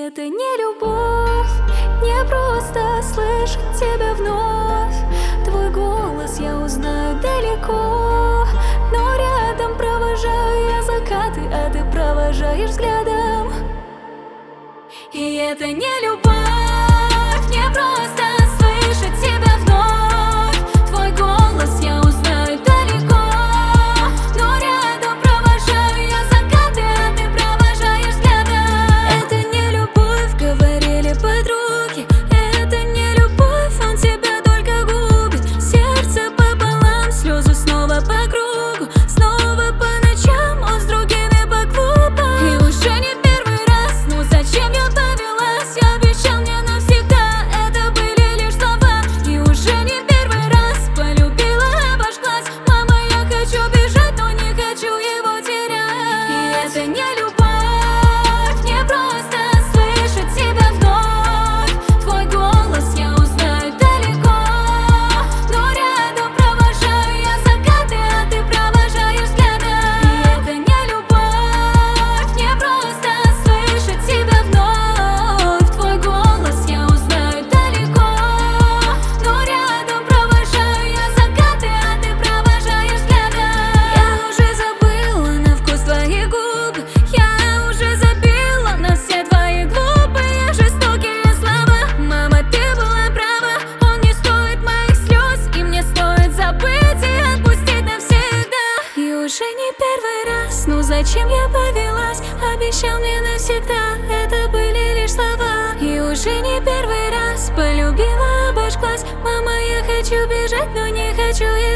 это не любовь, не просто слышать тебя вновь. Твой голос я узнаю далеко, но рядом провожаю я закаты, а ты провожаешь взглядом. И это не любовь, не просто слышать тебя вновь. Твой голос я узнаю далеко, но рядом провожаю я закаты, а ты провожаешь взглядом. Это не любовь, говорили подруги. Это не любовь, он тебя только губит. Сердце пополам, слезы снова по кругу. Снова по ночам он с другими по клубам. И уже не первый раз, ну зачем я повелась? Я обещал мне навсегда, это были лишь слова. И уже не первый раз полюбила, обожглась. Мама, я хочу бежать, но не хочу его терять. И это не любовь, не просто слышать тебя вновь. Твой голос я узнаю далеко, но рядом провожаю я закаты, а ты провожаешь взглядом. И это не любовь, не просто слышать тебя вновь. Твой голос я узнаю далеко, но рядом провожаю я закаты, а ты провожаешь взглядом. Я уже забыла на вкус твои губы, я уже забила на все твои глупые жестокие слова. Мама, ты была права, он не стоит моих слез, и мне стоит забыть и отпустить навсегда. И уже не первый раз, ну зачем я повелась? Обещал мне навсегда, это были лишь слова. И уже не первый раз полюбила, обожглась. Мама, я хочу бежать, но не хочу